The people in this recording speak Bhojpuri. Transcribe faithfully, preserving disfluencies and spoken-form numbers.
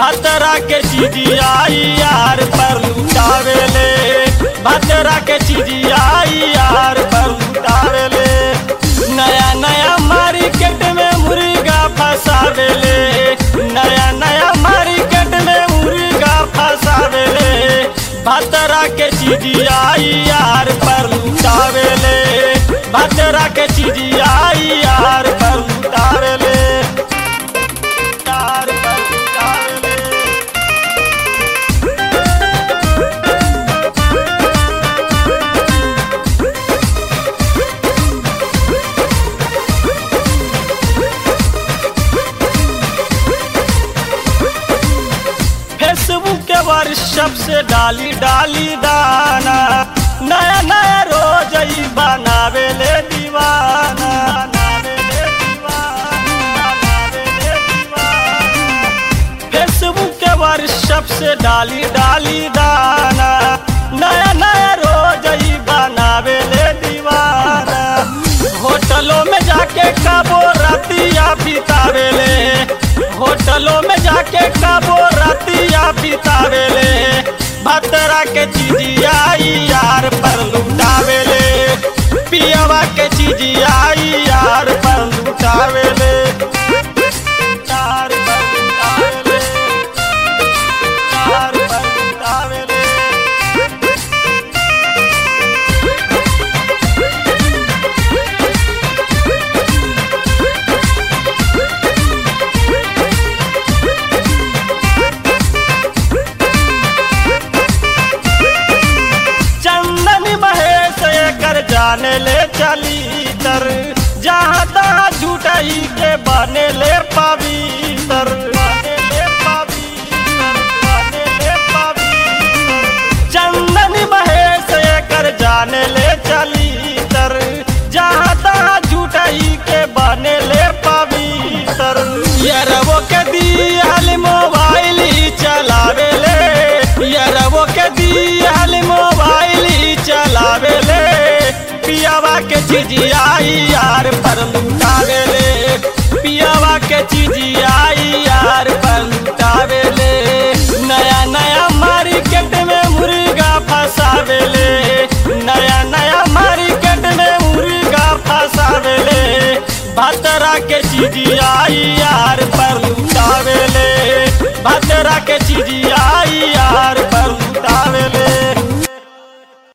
भतरा के चीजियाई यार पर लुटावेले, भतरा के चीजियाई यार पर लुटावेले। नया नया मार्केट में मुर्गा फंसावेले, नया नया मार्केट में मुर्गा फंसावेले। भतरा के चीजियाई यार पर लुटावेले, भतरा के चीजियाई यार पर लुटावेले। फेसबुक के व्हाट्सएप से डाली डाली दाना, नया नया रोज ही बनावेले दीवाना, बनावेले दीवाना, बनावेले दीवाना। फेसबुक के व्हाट्सएप से डाली डाली दाना, नया नया रोज ही बनावेले दीवाना। होटलों में जाके कबो रतिया बितावेले, होटलों में जाके कबो रतिया बितावेले। भतरा के चीजियाई यार पर लुटावेले, पियवा के चीजियाई यार पर लुटावेले, यार पर लुटावेले, यार पर लुटावेले। जाने ले चली तर, जहाँ तहाँ झूठाई के बने ले पवित्र, बने ले पवित्र, बने ले पवित्र। चंदन महेश कर जाने ले चली तर, जहाँ तहाँ झूठाई के बने ले पवित्र। यरवो के दियल मोबाइल ही चलावेले, यरवो के दियल मोबाइल ही चलावेले। पियावा के चीजियाई यार पर लुटावेले, पियावा के चीजियाई यार पर लुटावेले। नया नया मार्केट में मुर्गा फंसावेले, नया नया मार्केट में मुर्गा फंसावेले। भतरा के चीजियाई यार पर लुटावेले, भतरा के चीजी